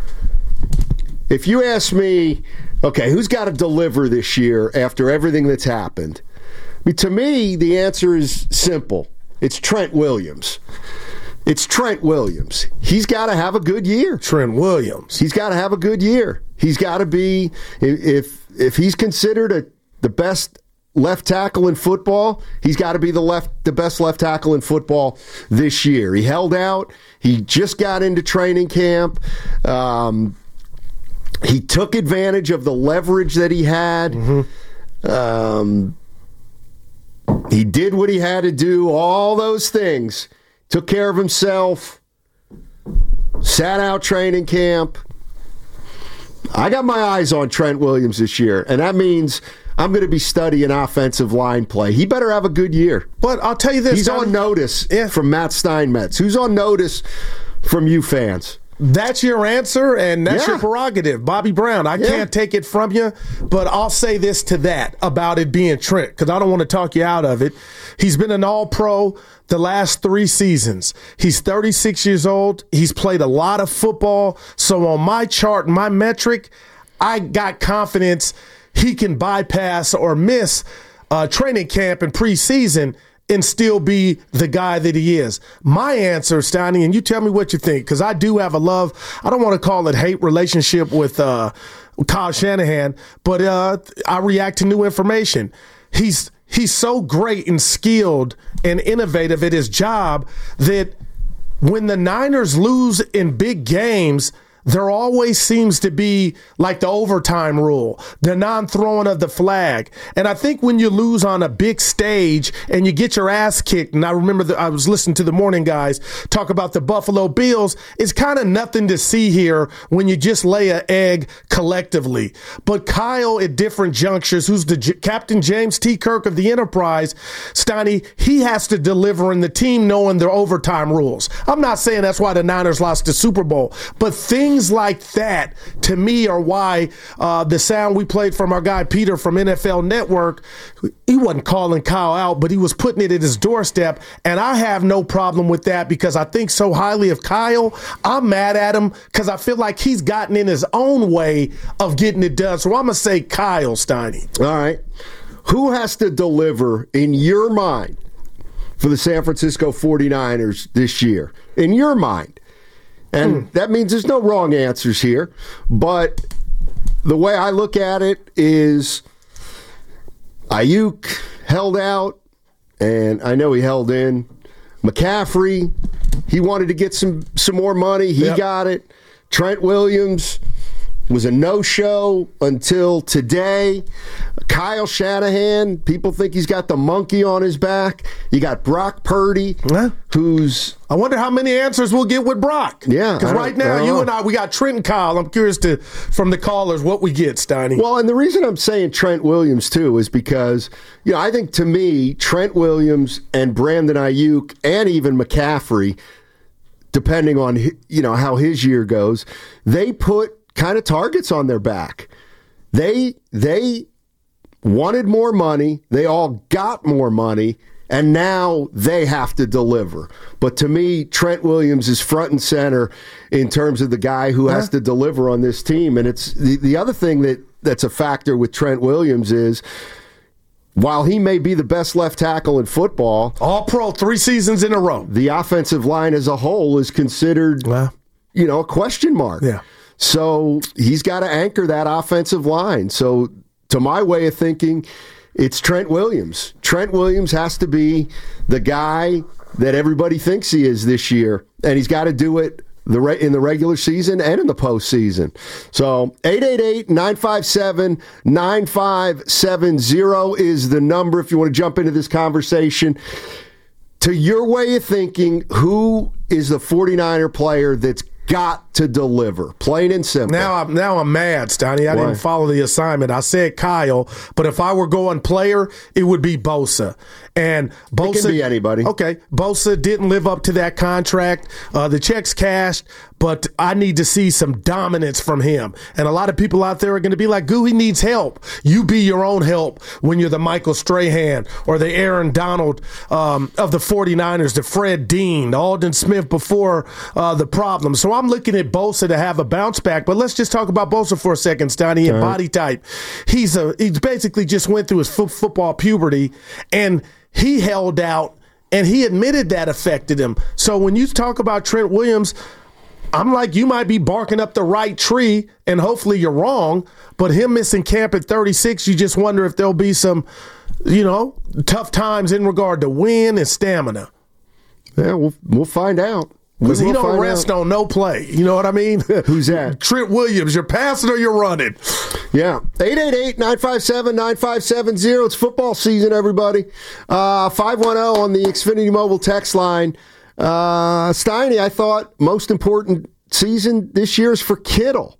If you ask me, okay, who's got to deliver this year after everything that's happened? I mean, to me, the answer is simple. It's Trent Williams. It's Trent Williams. He's got to have a good year. Trent Williams. He's got to have a good year. He's got to be, if if he's considered a, the best left tackle in football, he's got to be the left the best left tackle in football this year. He held out. He just got into training camp. Um, he took advantage of the leverage that he had. Mm-hmm. Um, he did what he had to do, all those things. Took care of himself. Sat out training camp. I got my eyes on Trent Williams this year, and that means I'm going to be studying offensive line play. He better have a good year. But I'll tell you this. He's on notice yeah. from Matt Steinmetz. Who's on notice from you fans? That's your answer, and that's Yeah. your prerogative. Bobby Brown, I Yeah. can't take it from you, but I'll say this to that about it being Trent, because I don't want to talk you out of it. He's been an all-pro the last three seasons. He's thirty-six years old. He's played a lot of football. So on my chart, my metric, I got confidence he can bypass or miss uh, training camp and preseason and still be the guy that he is. My answer, Steiny, and you tell me what you think, because I do have a love, I don't want to call it hate relationship with uh, Kyle Shanahan, but uh, I react to new information. He's he's so great and skilled and innovative at his job that when the Niners lose in big games, there always seems to be like the overtime rule, the non-throwing of the flag. And I think when you lose on a big stage and you get your ass kicked, and I remember that I was listening to the morning guys talk about the Buffalo Bills, it's kind of nothing to see here when you just lay an egg collectively. But Kyle at different junctures, who's the J- Captain James T. Kirk of the Enterprise, Steiny, he has to deliver in the team knowing their overtime rules. I'm not saying that's why the Niners lost the Super Bowl, but things Things like that, to me, are why uh, the sound we played from our guy Peter from N F L Network, he wasn't calling Kyle out, but he was putting it at his doorstep, and I have no problem with that because I think so highly of Kyle. I'm mad at him because I feel like he's gotten in his own way of getting it done. So I'm going to say Kyle, Steiny. All right. Who has to deliver, in your mind, for the San Francisco forty-niners this year? In your mind. And mm. that means there's no wrong answers here. But the way I look at it is Ayuk held out, and I know he held in. McCaffrey, he wanted to get some, some more money. He yep. got it. Trent Williams was a no-show until today. Kyle Shanahan, people think he's got the monkey on his back. You got Brock Purdy, yeah. who's... I wonder how many answers we'll get with Brock. Yeah. Because right now, you and I, we got Trent and Kyle. I'm curious to from the callers what we get, Steiny. Well, and the reason I'm saying Trent Williams, too, is because, you know, I think to me, Trent Williams and Brandon Ayuk and even McCaffrey, depending on, you know, how his year goes, they put kind of targets on their back. They they wanted more money. They all got more money, and now they have to deliver. But to me, Trent Williams is front and center in terms of the guy who has to deliver on this team. And it's the, the other thing that, that's a factor with Trent Williams is, while he may be the best left tackle in football, all pro three seasons in a row, the offensive line as a whole is considered, well, you know, a question mark. Yeah. So he's got to anchor that offensive line. So to my way of thinking, it's Trent Williams. Trent Williams has to be the guy that everybody thinks he is this year, and he's got to do it the re- in the regular season and in the postseason. So eight eight eight, nine five seven, nine five seven zero is the number if you want to jump into this conversation. To your way of thinking, who is the forty-niner player that's got to deliver, plain and simple? Now I'm now I'm mad, Steiny. I Why? didn't follow the assignment. I said Kyle, but if I were going player, it would be Bosa. And Bosa it can be anybody. Okay, Bosa didn't live up to that contract. Uh, the check's cashed, but I need to see some dominance from him. And a lot of people out there are going to be like, "Goo, he needs help." You be your own help when you're the Michael Strahan or the Aaron Donald um, of the forty-niners, the Fred Dean, the Aldon Smith before uh, the problem. So I'm looking at Bosa to have a bounce back. But let's just talk about Bosa for a second, Steiny, and right. body type. He's a he's basically just went through his fo- football puberty, and he held out, and he admitted that affected him. So when you talk about Trent Williams, I'm like, you might be barking up the right tree, and hopefully you're wrong, but him missing camp at thirty-six, you just wonder if there'll be some, you know, tough times in regard to win and stamina. Yeah, we'll, we'll find out. Because we'll he don't rest out. on no play. You know what I mean? Who's that? Trent Williams. You're passing or you're running. Yeah. eight eight eight, nine five seven, nine five seven zero. It's football season, everybody. Uh, five one zero on the Xfinity Mobile text line. Uh, Steiny, I thought most important season this year is for Kittle.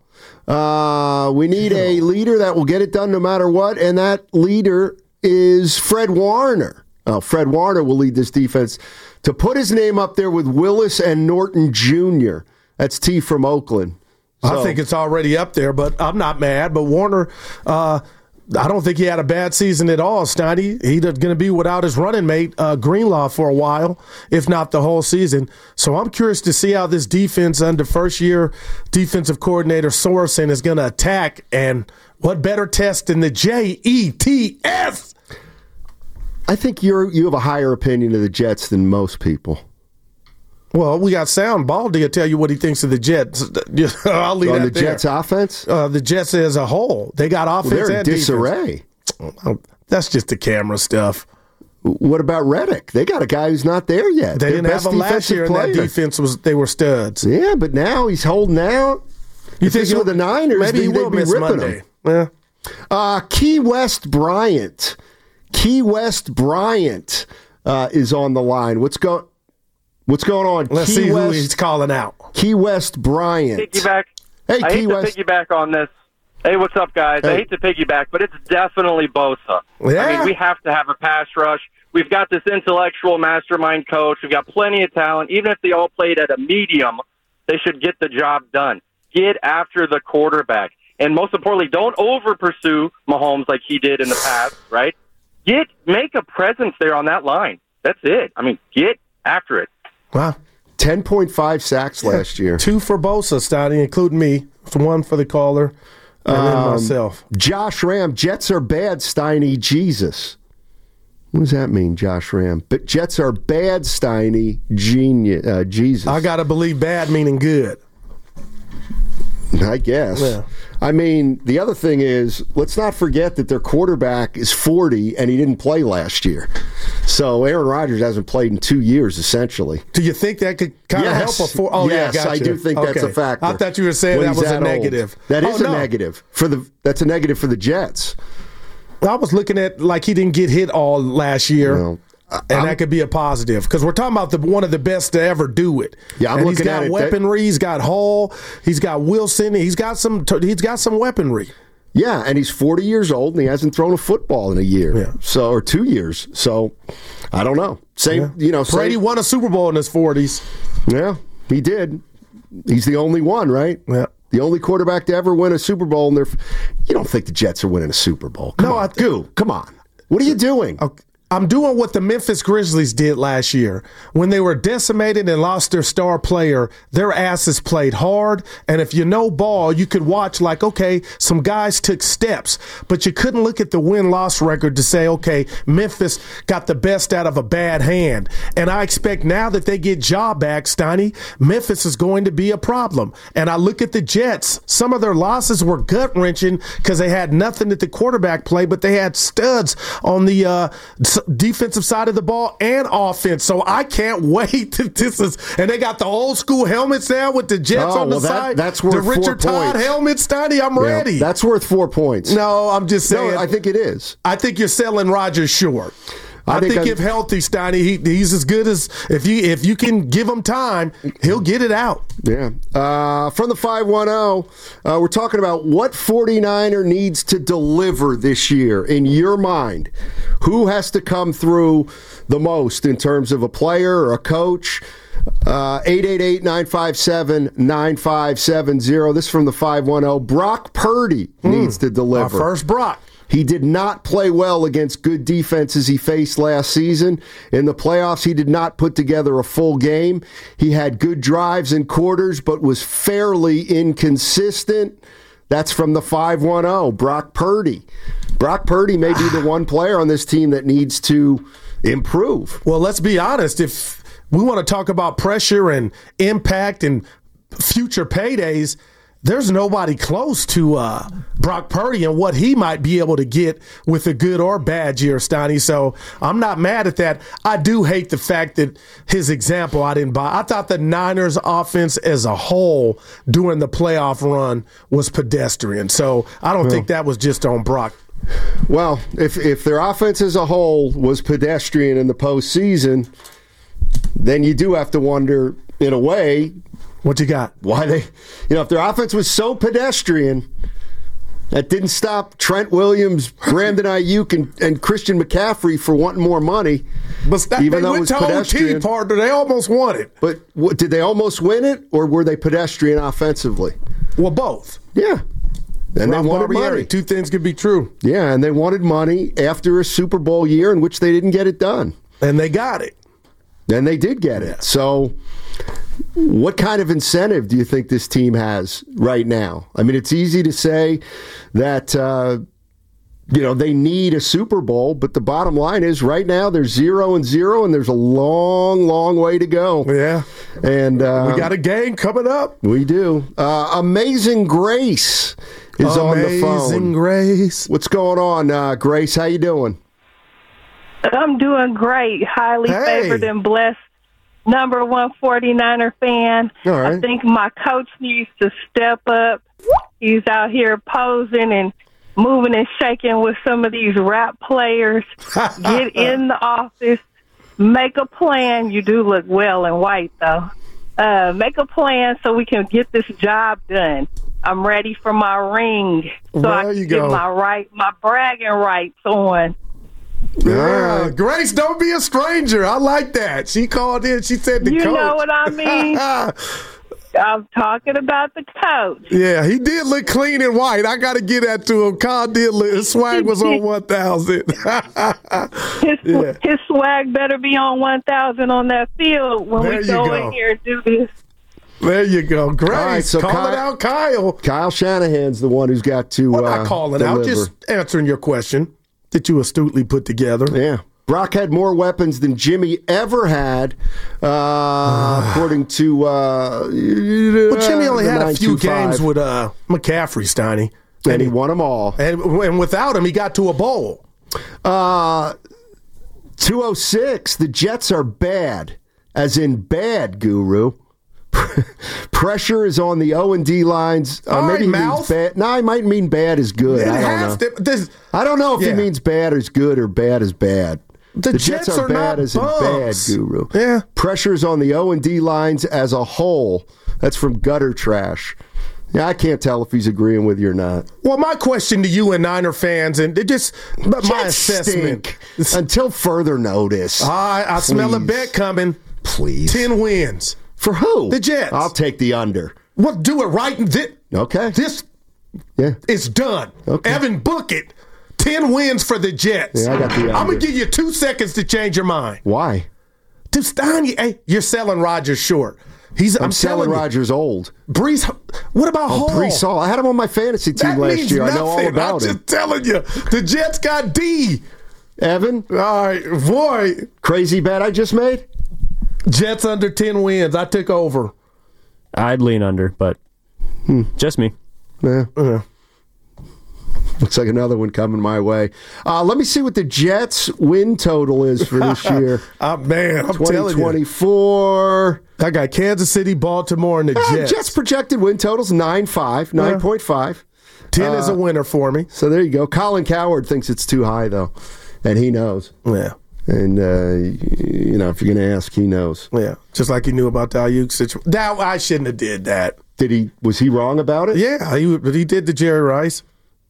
Uh, we need Kittle. a leader that will get it done no matter what, and that leader is Fred Warner. Oh, Fred Warner will lead this defense. To put his name up there with Willis and Norton Junior, that's T from Oakland. So, I think it's already up there, but I'm not mad. But Warner, uh, I don't think he had a bad season at all, Steiny. He's going to be without his running mate, uh, Greenlaw, for a while, if not the whole season. So I'm curious to see how this defense under first-year defensive coordinator Sorensen is going to attack. And what better test than the J E T S? I think you're you have a higher opinion of the Jets than most people. Well, we got Sound Baldy to tell you what he thinks of the Jets. I'll leave On that the there. Jets' offense? Uh, the Jets as a whole. They got offense well, they're in and disarray. defense. That's just the camera stuff. What about Reddick? They got a guy who's not there yet. They Their didn't have best him last year, and defensive that player. defense was they were studs. Yeah, but now he's holding out. You If think he'll- with the Niners, maybe they, he will they'd be miss ripping Monday. him. Yeah. Uh, Key West Bryant. Key West Bryant uh, is on the line. What's going What's going on? Let's Key see West, who he's calling out. Key West Bryant. Piggyback. Hey, I Key hate West. to piggyback on this. Hey, what's up, guys? Hey. I hate to piggyback, but it's definitely Bosa. Yeah. I mean, we have to have a pass rush. We've got this intellectual mastermind coach. We've got plenty of talent. Even if they all played at a medium, they should get the job done. Get after the quarterback. And most importantly, don't over-pursue Mahomes like he did in the past, right? Get Make a presence there on that line. That's it. I mean, get after it. Wow. ten point five sacks last year. Two for Bosa, Stoddy, including me. One for the caller, and then Um, myself. Josh Ram. Jets are bad, Steiny. Jesus. What does that mean, Josh Ram? But Jets are bad, Steiny. Genius. Uh, Jesus. I got to believe bad meaning good. I guess. Yeah. I mean, the other thing is, let's not forget that their quarterback is forty and he didn't play last year. So Aaron Rodgers hasn't played in two years, essentially. Do you think that could kind of Yes. help? A four? Oh, yes, yeah, gotcha. I do think that's Okay. a factor. I thought you were saying When that he's was a old. negative. That Oh, is a no. negative for the. That's a negative for the Jets. I was looking at like he didn't get hit all last year. No. And I'm- that could be a positive because we're talking about the one of the best to ever do it. Yeah, I'm and looking he's got at it. weaponry. He's got Hall. He's got Wilson. He's got some. He's got some weaponry. Yeah, and he's forty years old and he hasn't thrown a football in a year, Yeah. so or two years. So I don't know. Same, Yeah. you know. Brady same, won a Super Bowl in his forties. Yeah, he did. He's the only one, right? Yeah. The only quarterback to ever win a Super Bowl. And they're, you don't think the Jets are winning a Super Bowl? Come No, on, I th- Goo, come on. What are you doing? Okay. I'm doing what the Memphis Grizzlies did last year. When they were decimated and lost their star player, their asses played hard. And if you know ball, you could watch like, okay, some guys took steps, but you couldn't look at the win-loss record to say, okay, Memphis got the best out of a bad hand. And I expect now that they get Ja back, Steiny, Memphis is going to be a problem. And I look at the Jets. Some of their losses were gut-wrenching because they had nothing at the quarterback play, but they had studs on the uh, defensive side of the ball and offense. So I can't wait. That this is, and they got the old school helmets now with the Jets Oh, on the well, that- side. that's worth the four Richard Todd points. helmets, Steiny. I'm Yeah, ready. that's worth four points. no, I'm just saying. No, I think it is. I think you're selling Rodgers short. I I, think think, I- if healthy, Steiny, he, he's as good as if you if you can give him time, he'll get it out. Yeah. Uh, from the five one zero, uh, we're talking about what forty-niner needs to deliver this year in your mind. Who has to come through the most in terms of a player or a coach? Uh, eight eight eight, nine five seven, nine five seven zero. This is from the five one zero. Brock Purdy needs to deliver. Our first Brock. He did not play well against good defenses he faced last season. In the playoffs, he did not put together a full game. He had good drives and quarters, but was fairly inconsistent. That's from the five one zero. Brock Purdy. Brock Purdy may be the one player on this team that needs to improve. Well, let's be honest. If we want to talk about pressure and impact and future paydays, there's nobody close to uh, Brock Purdy and what he might be able to get with a good or bad year, Steiny. So I'm not mad at that. I do hate the fact that his example I didn't buy. I thought the Niners offense as a whole during the playoff run was pedestrian. So I don't Well, think that was just on Brock. Well, if if their offense as a whole was pedestrian in the postseason, then you do have to wonder, in a way, what you got? Why they, you know, if their offense was so pedestrian, that didn't stop Trent Williams, Brandon Ayuk, and, and Christian McCaffrey for wanting more money. But that, even they though it went was to O T, pedestrian. partner. They almost won it. But what, did they almost win it, or were they pedestrian offensively? Well, both. Yeah. And Rob they wanted Barbieri. money. Two things could be true. Yeah, and they wanted money after a Super Bowl year in which they didn't get it done. And they got it. Then they did get it. So what kind of incentive do you think this team has right now? I mean, it's easy to say that, uh, you know, they need a Super Bowl, but the bottom line is right now they're zero and zero, and there's a long, long way to go. Yeah. And uh, we got a game coming up. We do. Uh, Amazing Grace is on the phone. Amazing Grace. What's going on, uh, Grace? How you doing? I'm doing great. Highly Hey. favored and blessed. Number one 49er fan. All right. I think my coach needs to step up. He's out here posing and moving and shaking with some of these rap players. Get in the office. Make a plan. You do look well in white, though. Uh, make a plan so we can get this job done. I'm ready for my ring so There I can you get go. my right, my bragging rights on. Yeah, Grace, don't be a stranger. I like that. She called in. She said the You coach. know what I mean? I'm talking about the coach. Yeah, he did look clean and white. I got to get that to him. Kyle did look, his swag was on one thousand. His, Yeah. his swag better be on one thousand on that field when There we you go, go. in here and do this. There you go. Grace, All right, so call Kyle- it out, Kyle. Kyle Shanahan's the one who's got to Well, uh, not calling deliver. out, just answering your question that you astutely put together. Yeah. Brock had more weapons than Jimmy ever had, uh, according to. Uh, Well, Jimmy only the had a few nine two five. games with uh, McCaffrey, Steiny. And he won them all. And, and without him, he got to a bowl. Uh, two oh six, the Jets are bad, as in bad, Guru. Pressure is on the O and D lines. Uh, All maybe right, he mouth. means bad. No, he might mean bad is good. It I don't has know. to- this- I don't know if Yeah. he means bad is good or bad is bad. The Jets, Jets are, are bad not as in bad, bums. Guru. Yeah. Pressure is on the O and D lines as a whole. That's from Gutter Trash. Yeah, I can't tell if he's agreeing with you or not. Well, my question to you and Niner fans, and it just but my Jets assessment. stink until further notice. I, I smell a Please. bet coming. Please. Ten wins. For who? The Jets. I'll take the under. Well, do it right. This, Okay. this Yeah. is done. Okay. Evan, book it. Ten wins for the Jets. Yeah, I got the I'm under. going to give you two seconds to change your mind. Why? Dude, Stein, you- hey, you're selling Rodgers short. He's, I'm, I'm, selling telling Rodgers old. you. Brees, what about Oh, Hall? Brees Hall. I had him on my fantasy team That last means year. nothing. I know all about I'm him. just telling you. The Jets got D. Evan, All right, boy. crazy bet I just made? Jets under ten wins. I took over. I'd lean under, but just me. Yeah. Yeah. Looks like another one coming my way. Uh, let me see what the Jets win total is for this year. Uh, man, I'm twenty telling you. twenty-four. I got Kansas City, Baltimore, and the Uh, Jets. Jets projected win totals nine five, nine point five. ten is a winner for me. So there you go. Colin Coward thinks it's too high, though, and he knows. Yeah. And, uh, you know, if you're going to ask, he knows. Yeah. Just like he knew about the Ayuk situation. That, I shouldn't have did that. Did he? Was he wrong about it? Yeah, he, but he did the Jerry Rice.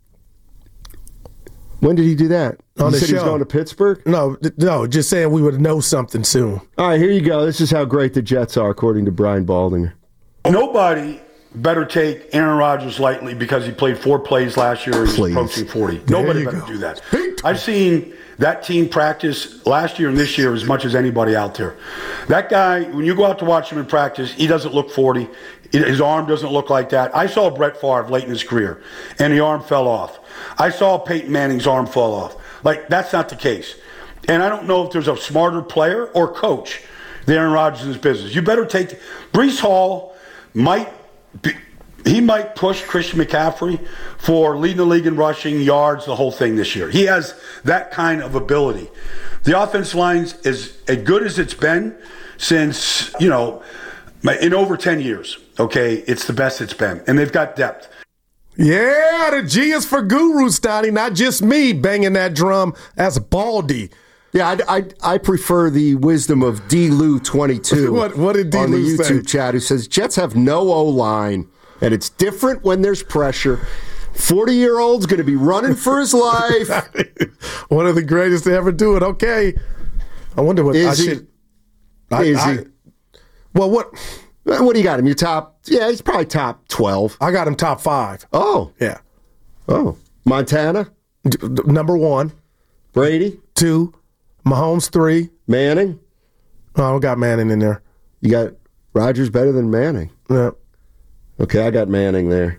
When did he do that? On he the said he was show. going to Pittsburgh? No, th- no, just saying we would know something soon. All right, here you go. This is how great the Jets are, according to Brian Baldinger. Nobody better take Aaron Rodgers lightly because he played four plays last year and he's Please. approaching forty. There Nobody you better go. do that. I've seen that team practice last year and this year as much as anybody out there. That guy, when you go out to watch him in practice, he doesn't look forty. His arm doesn't look like that. I saw Brett Favre late in his career, and the arm fell off. I saw Peyton Manning's arm fall off. Like, that's not the case. And I don't know if there's a smarter player or coach than Aaron Rodgers in this business. You better take Brees Hall might be, he might push Christian McCaffrey for leading the league in rushing, yards, the whole thing this year. He has that kind of ability. The offensive line is as good as it's been since, you know, in over ten years. Okay, it's the best it's been. And they've got depth. Yeah, the G is for Guru, Stotty, not just me banging that drum as Baldy. Yeah, I, I, I prefer the wisdom of D. Lou twenty-two What- what did D. on the Lou say? YouTube chat, who says Jets have no O-line, and it's different when there's pressure. forty-year-old's going to be running for his life. One of the greatest to ever do it. Okay. I wonder what Is I he? should. I, Is I, he? Well, what? What do you got him? Your top? Yeah, he's probably top twelve. I got him top five. Oh. Yeah. Oh. Montana? D- d- number one. Brady? Two. Mahomes, three. Manning? Oh, I don't got Manning in there. You got Rodgers better than Manning. Yeah. Okay, I got Manning there.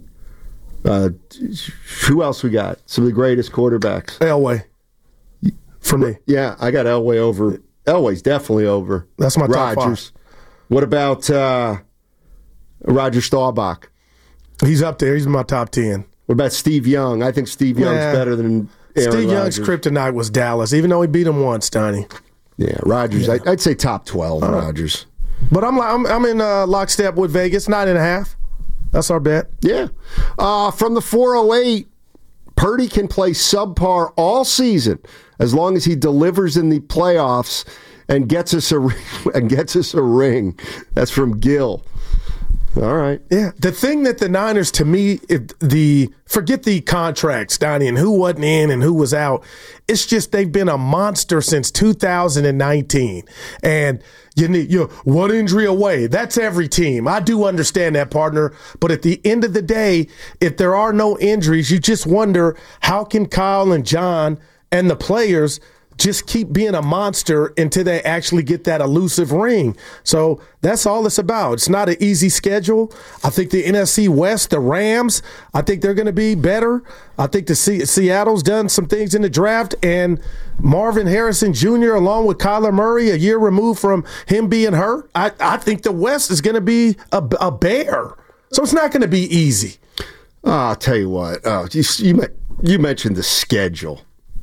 Uh, who else we got? Some of the greatest quarterbacks. Elway. For me. Yeah, I got Elway over. Elway's definitely over. That's my top Rodgers. What about uh, Roger Staubach? He's up there. He's in my top ten. What about Steve Young? I think Steve Young's Yeah. better than Aaron Steve Young's Rodgers. kryptonite was Dallas, even though he beat him once, Donnie. Yeah, Rodgers. Yeah. I, I'd say top twelve, Uh, Rodgers. But I'm I'm, I'm in uh, lockstep with Vegas, nine and a half. That's our bet. Yeah. Uh, from the four oh eight, Purdy can play subpar all season as long as he delivers in the playoffs and gets us a and gets us a ring. That's from Gil. All right. Yeah. The thing that the Niners, to me, if the forget the contracts, Donnie, and who wasn't in and who was out. It's just they've been a monster since two thousand nineteen. And you need you know, one injury away. That's every team. I do understand that, partner. But at the end of the day, if there are no injuries, you just wonder how can Kyle and John and the players just keep being a monster until they actually get that elusive ring. So that's all it's about. It's not an easy schedule. I think the N F C West, the Rams, I think they're going to be better. I think the C- Seattle's done some things in the draft, and Marvin Harrison Junior along with Kyler Murray, a year removed from him being hurt, I, I think the West is going to be a, a bear. So it's not going to be easy. Oh, I'll tell you what. Oh, you, you, you mentioned the schedule.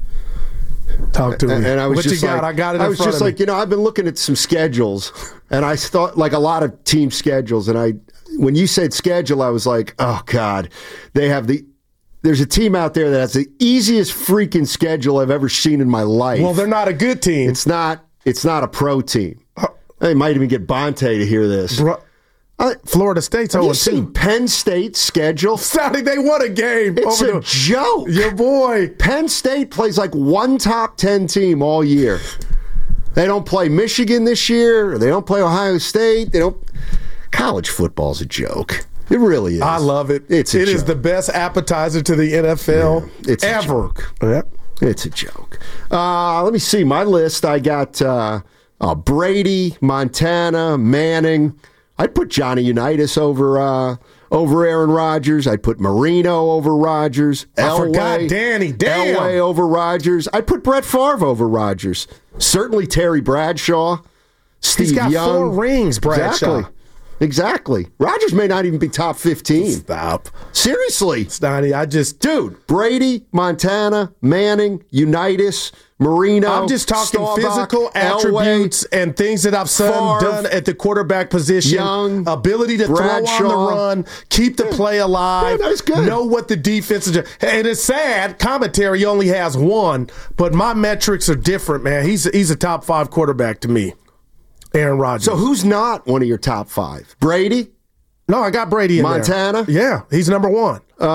Talk to me. And, and I was what just you got? like, I got it in I was front just of like, me. you know, I've been looking at some schedules, and I thought like a lot of team schedules, and I, when you said schedule, I was like, oh God, they have the. There's a team out there that has the easiest freaking schedule I've ever seen in my life. Well, they're not a good team. It's not. It's not a pro team. They might even get Bonte to hear this. Bro, I, Florida State's have oh you and two. seen Penn State's schedule? Saturday, they won a game. It's over a the, joke. Your boy. Penn State plays like one top ten team all year. They don't play Michigan this year. They don't play Ohio State. They don't. College football's a joke. It really is. I love it. It's a it joke. is the best appetizer to the N F L Yeah, it's ever. A joke. Yep. It's a joke. Uh, let me see my list. I got uh, uh, Brady, Montana, Manning. I'd put Johnny Unitas over uh, over Aaron Rodgers. I'd put Marino over Rodgers. I Elway, forgot Danny. Damn. Elway over Rodgers. I'd put Brett Favre over Rodgers. Certainly Terry Bradshaw. Steve He's got Young. four rings, Bradshaw. Exactly. Exactly. Rodgers may not even be top fifteen. Stop. Seriously. Stoney, I just... Dude, Brady, Montana, Manning, Unitas, Marino. I'm just talking Staubach, physical Elway, attributes and things that I've seen Favre, done at the quarterback position. Young, ability to Bradshaw. throw on the run, keep the play alive, Yeah, that's good. know what the defense is. And it's sad, commentary only has one, but my metrics are different, man. He's, he's a top five quarterback to me. Aaron Rodgers. So who's not one of your top five? Brady? No, I got Brady in Montana? there. Yeah, he's number one. Uh,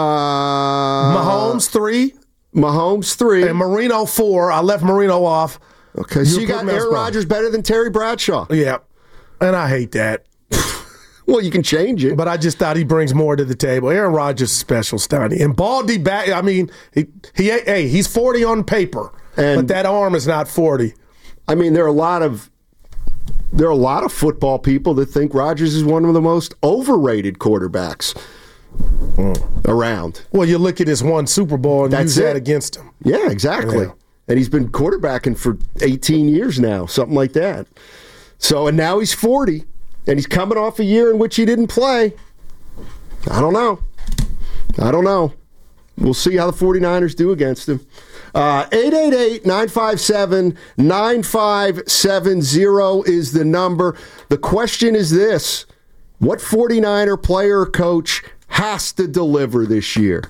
Mahomes, three. Mahomes, three. And Marino, four. I left Marino off. Okay, so You you put got him as Aaron well. Rodgers better than Terry Bradshaw. Yeah, and I hate that. Well, you can change it. But I just thought he brings more to the table. Aaron Rodgers is special, Stoney. And Baldy back, I mean, he, he hey, he's forty on paper, And- but that arm is not forty. I mean, there are a lot of there are a lot of football people that think Rodgers is one of the most overrated quarterbacks around. Well, you look at his one Super Bowl and That's use it. that against him. Yeah, exactly. Yeah. And he's been quarterbacking for eighteen years now, something like that. So, and now he's forty, and he's coming off a year in which he didn't play. I don't know. I don't know. We'll see how the 49ers do against him. Uh, eight eight eight, nine five seven, nine five seven zero is the number. The question is this: what 49er player or coach has to deliver this year?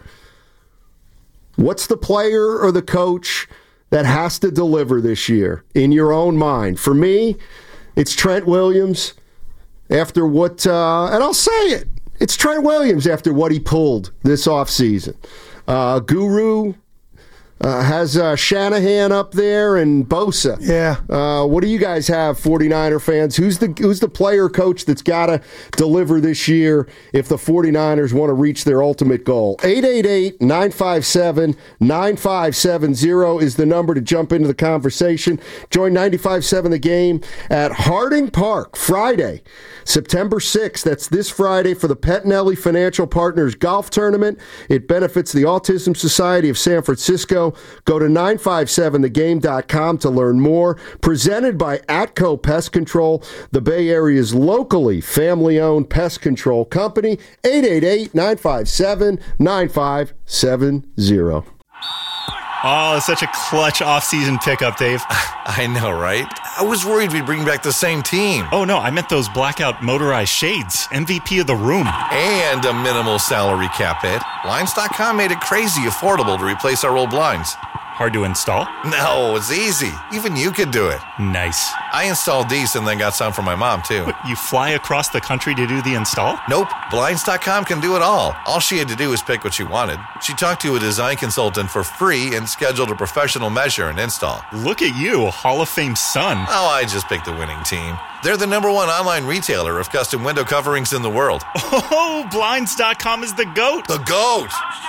What's the player or the coach that has to deliver this year in your own mind? For me, it's Trent Williams after what, uh, and I'll say it, it's Trent Williams after what he pulled this offseason. Uh, Guru uh, has uh, Shanahan up there and Bosa. Yeah. Uh, what do you guys have, 49er fans? Who's the who's the player coach that's got to deliver this year if the 49ers want to reach their ultimate goal? eight eight eight, nine five seven, nine five seven zero is the number to jump into the conversation. Join ninety-five point seven The Game at Harding Park Friday, September sixth. That's this Friday for the Pettinelli Financial Partners Golf Tournament. It benefits the Autism Society of San Francisco. Go to nine five seven the game dot com to learn more. Presented by Atco Pest Control, the Bay Area's locally family-owned pest control company. eight eight eight, nine five seven, nine five seven zero. Oh, such a clutch off-season pickup, Dave. I know, right? I was worried we'd bring back the same team. Oh, no, I meant those blackout motorized shades. M V P of the room. And a minimal salary cap hit. Blinds dot com made it crazy affordable to replace our old blinds. Hard to install? No, it's easy. Even you could do it. Nice. I installed these and then got some for my mom, too. What, you fly across the country to do the install? Nope. Blinds dot com can do it all. All she had to do was pick what she wanted. She talked to a design consultant for free and scheduled a professional measure and install. Look at you, Hall of Fame son. Oh, I just picked the winning team. They're the number one online retailer of custom window coverings in the world. Oh, Blinds dot com is the GOAT. The GOAT!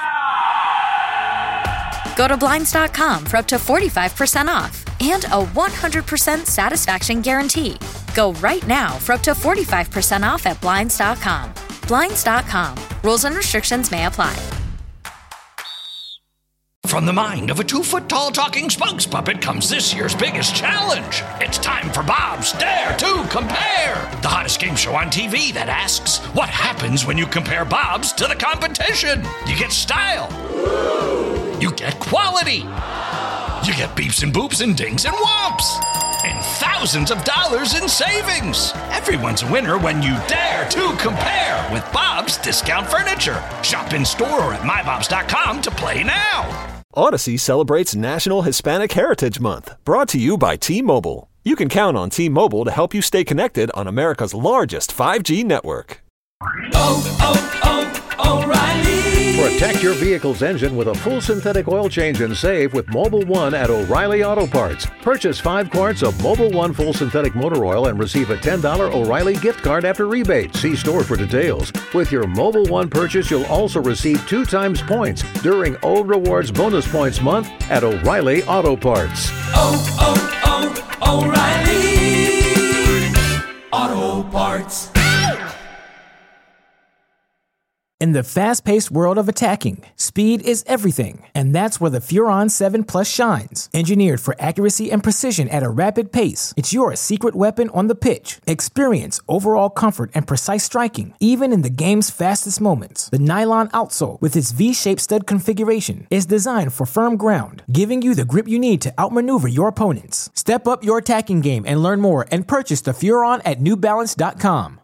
Go to Blinds dot com for up to forty-five percent off and a one hundred percent satisfaction guarantee. Go right now for up to forty-five percent off at Blinds dot com. Blinds dot com. Rules and restrictions may apply. From the mind of a two-foot-tall talking spokes puppet comes this year's biggest challenge. It's time for Bob's Dare to Compare, the hottest game show on T V that asks, what happens when you compare Bob's to the competition? You get style. You get quality. You get beeps and boops and dings and whomps. And thousands of dollars in savings. Everyone's a winner when you dare to compare with Bob's Discount Furniture. Shop in store or at my bobs dot com to play now. Odyssey celebrates National Hispanic Heritage Month, brought to you by T-Mobile. You can count on T-Mobile to help you stay connected on America's largest five G network. Oh, oh, oh, O'Reilly! Protect your vehicle's engine with a full synthetic oil change and save with Mobile One at O'Reilly Auto Parts. Purchase five quarts of Mobile One full synthetic motor oil and receive a ten dollars O'Reilly gift card after rebate. See store for details. With your Mobile One purchase, you'll also receive two times points during O Rewards Bonus Points Month at O'Reilly Auto Parts. Oh, oh, oh, O'Reilly Auto Parts. In the fast-paced world of attacking, speed is everything, and that's where the Furon seven Plus shines. Engineered for accuracy and precision at a rapid pace, it's your secret weapon on the pitch. Experience overall comfort and precise striking, even in the game's fastest moments. The nylon outsole, with its V-shaped stud configuration, is designed for firm ground, giving you the grip you need to outmaneuver your opponents. Step up your attacking game and learn more and purchase the Furon at new balance dot com.